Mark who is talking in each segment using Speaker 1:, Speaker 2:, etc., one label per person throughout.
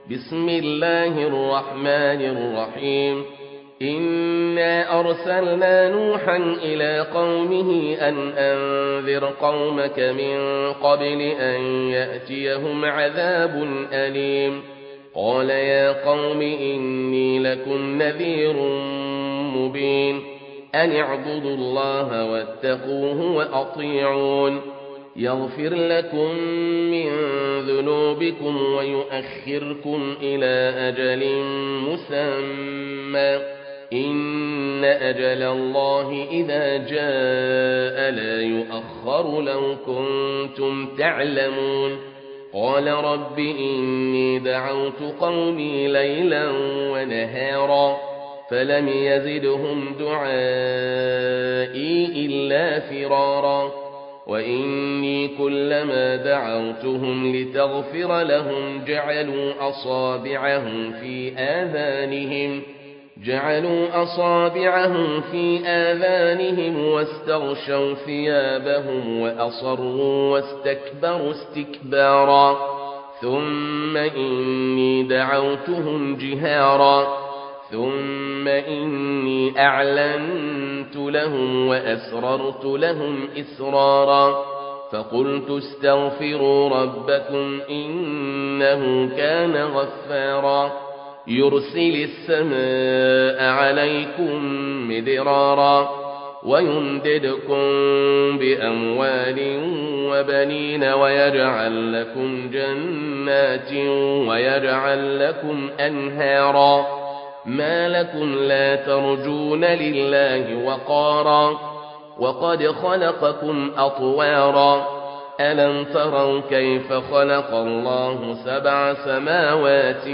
Speaker 1: بسم الله الرحمن الرحيم إنا أرسلنا نوحا إلى قومه أن أنذر قومك من قبل أن يأتيهم عذاب أليم قال يا قوم إني لكم نذير مبين أن اعبدوا الله واتقوه وأطيعون يغفر لكم من ذنوبكم ويؤخركم إلى أجل مسمى إن أجل الله إذا جاء لا يؤخر لو كنتم تعلمون قال رب إني دعوت قومي ليلا ونهارا فلم يزدهم دعائي إلا فرارا وإني كلما دعوتهم لتغفر لهم جعلوا أصابعهم في آذانهم واستغشوا ثيابهم وأصروا واستكبروا استكبارا ثم إني دعوتهم جهارا ثم إني أعلنت لهم وأسررت لهم إسرارا فقلت استغفروا ربكم إنه كان غفارا يرسل السماء عليكم مدرارا ويمددكم بأموال وبنين ويجعل لكم جنات ويجعل لكم أنهارا ما لكم لا ترجون لله وقارا وقد خلقكم أطوارا ألم تروا كيف خلق الله 7 سماوات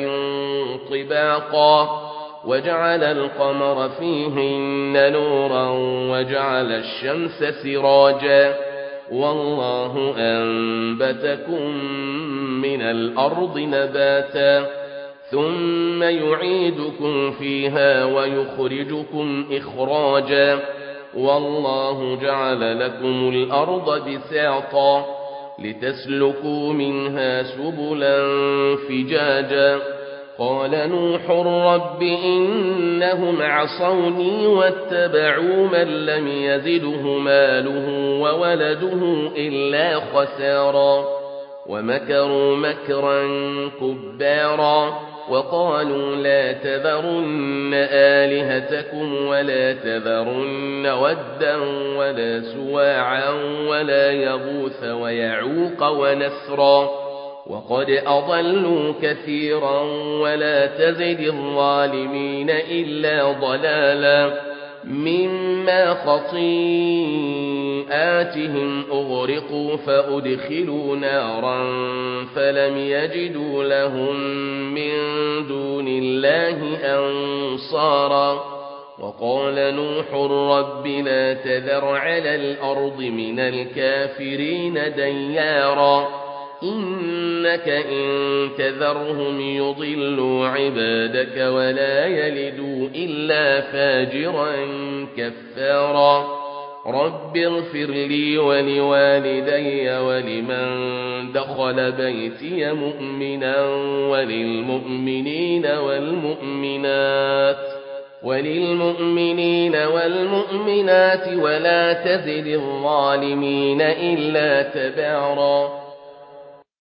Speaker 1: طباقا وجعل القمر فيهن نورا وجعل الشمس سراجا والله أنبتكم من الأرض نباتا ثم يعيدكم فيها ويخرجكم إخراجا والله جعل لكم الأرض بساطا لتسلكوا منها سبلا فجاجا قال نوح رب إنهم عصوني واتبعوا من لم يزده ماله وولده إلا خسارا ومكروا مكرا كبارا وقالوا لا تذرن آلهتكم ولا تذرن ودا ولا سواعا ولا يغوث ويعوق ونسرا وقد أضلوا كثيرا ولا تزد الظالمين إلا ضلالا مما خطيئاتهم أغرقوا فأدخلوا نارا فلم يجدوا لهم من دون الله أنصارا وقال نوح رب لا تذر على الأرض من الكافرين ديارا إنك إن تذرهم يضلوا عبادك ولا يلدوا إلا فاجرا كفارا رب اغفر لي ولوالدي ولمن دخل بيتي مؤمنا وللمؤمنين والمؤمنات ولا تزد الظالمين إلا تبارا